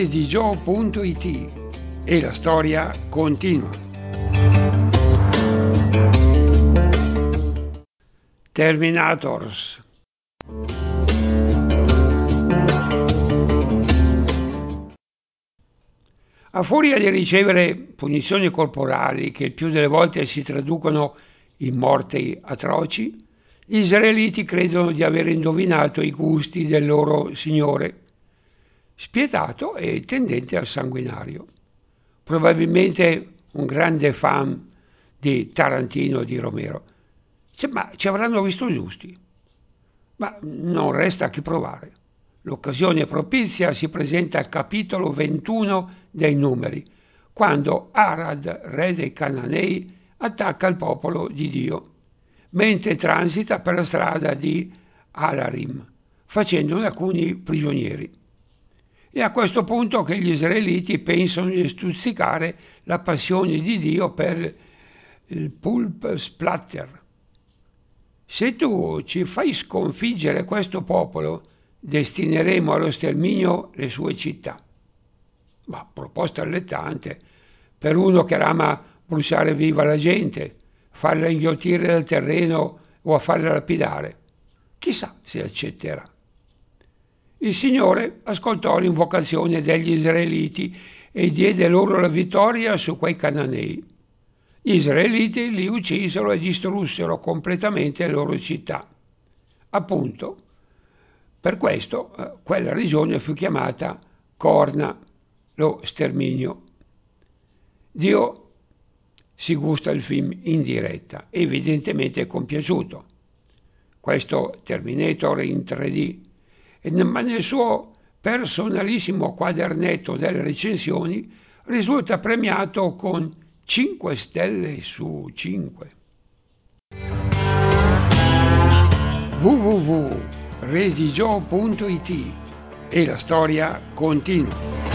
redigio.it e la storia continua. Terminators. A furia di ricevere punizioni corporali che il più delle volte si traducono in morti atroci, gli israeliti credono di aver indovinato i gusti del loro Signore, spietato e tendente al sanguinario. Probabilmente un grande fan di Tarantino e di Romero. Ma ci avranno visto giusti? Ma non resta che provare. L'occasione propizia si presenta al capitolo 21 dei Numeri, quando Arad, re dei Cananei, attacca il popolo di Dio, mentre transita per la strada di Alarim, facendone alcuni prigionieri. È a questo punto che gli israeliti pensano di stuzzicare la passione di Dio per il pulp splatter. Se tu ci fai sconfiggere questo popolo, destineremo allo sterminio le sue città. Ma proposta allettante per uno che ama bruciare viva la gente, farla inghiottire dal terreno o a farla lapidare. Chissà se accetterà. Il Signore ascoltò l'invocazione degli israeliti e diede loro la vittoria su quei cananei. Gli israeliti li uccisero e distrussero completamente le loro città. Appunto, per questo quella regione fu chiamata Corna, lo sterminio. Dio si gusta il film in diretta, evidentemente compiaciuto. Questo Terminator in 3D, ma nel suo personalissimo quadernetto delle recensioni risulta premiato con 5 stelle su 5. www.redigio.it e la storia continua.